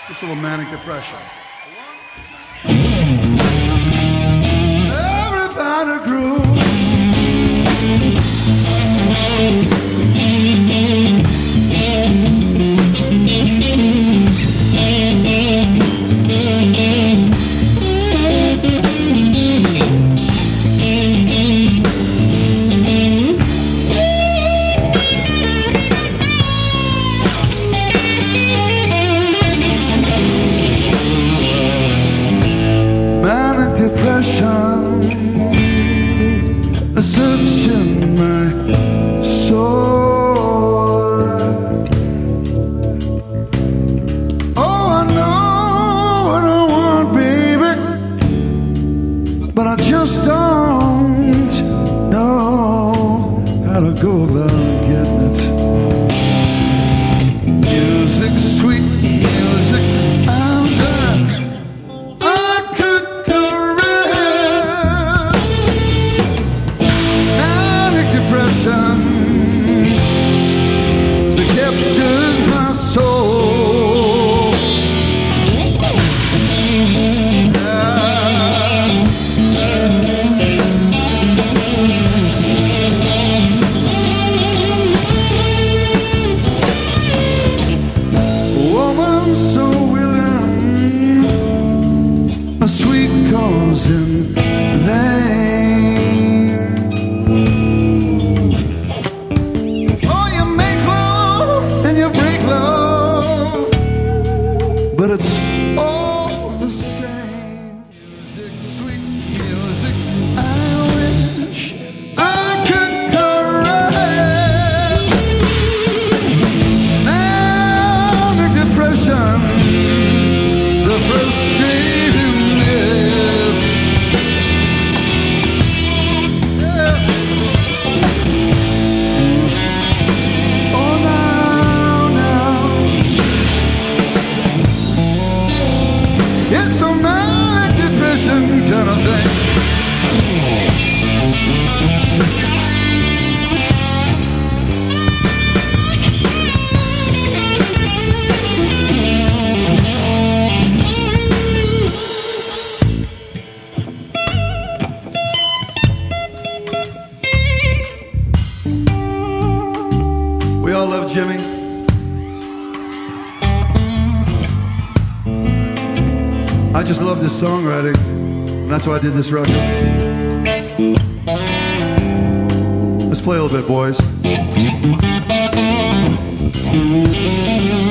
Just a little manic depression. Everybody groove. Depression, searching my soul. Oh, I know what I want, baby, but I just don't know how to go about getting it. Music, sweet music, captured my soul. Woman so willing, a sweet cause in vain. But it's all the same. Music, sweet music, I wish I could caress. Manic depression, the frustratingness. Oh, now it's a manic depression kind of thing. We all love Jimmy. I just love this songwriting, and that's why I did this record. Let's play a little bit, boys.